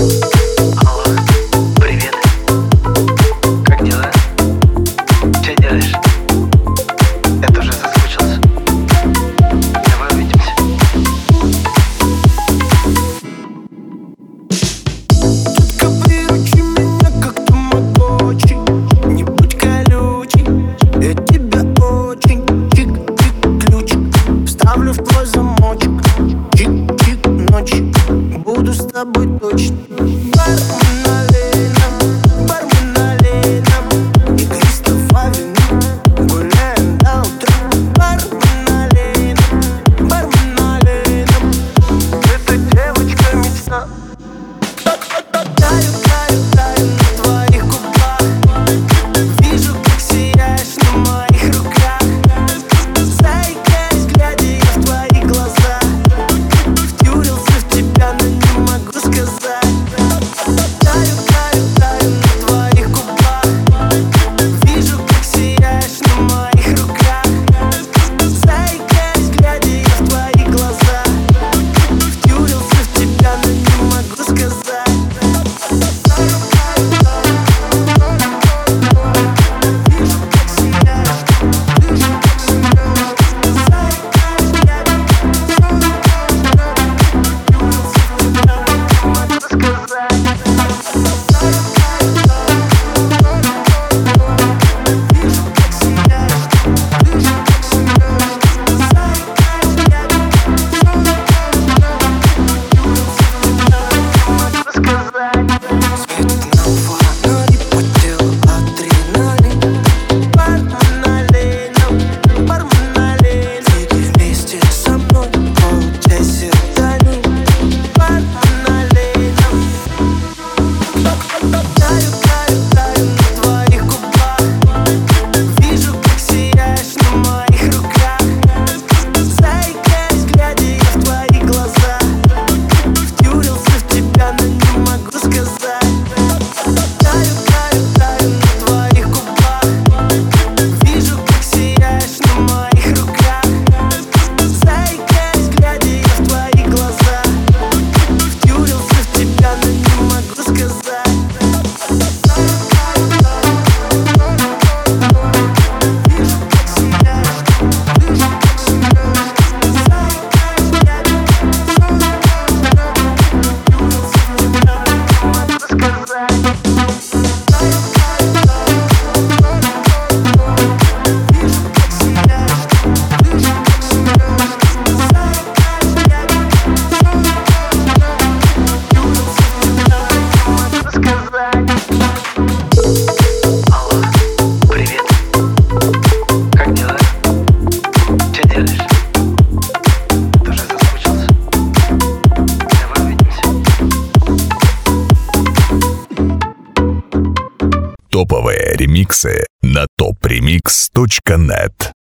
Алло, привет. Как дела? Что делаешь? Я тоже соскучился. Давай увидимся. Детка, приручи меня, как тамагочи. Не будь колючей, я тебя очень. Чик-чик, ключик вставлю в твой замочек. Чик-чик, ночью буду с тобой точно. Бармен налей нам игристого вина. Гуляем до утра. Бармен налей нам. Это девочка мечта. Таю на твоих губах. Вижу, как сияешь на моих руках. Заикаясь, глядя я в твои глаза. Втюрился в тебя, но не могу сказать. Таю на твоих губах. Вижу, как сияешь на моих руках. Заикаясь, глядя я в твои глаза. Втюрился в тебя, но не могу сказать. Алло, привет. Как дела? Что делаешь? Тоже соскучился. Давай увидимся. Топовые ремиксы на topremix.net.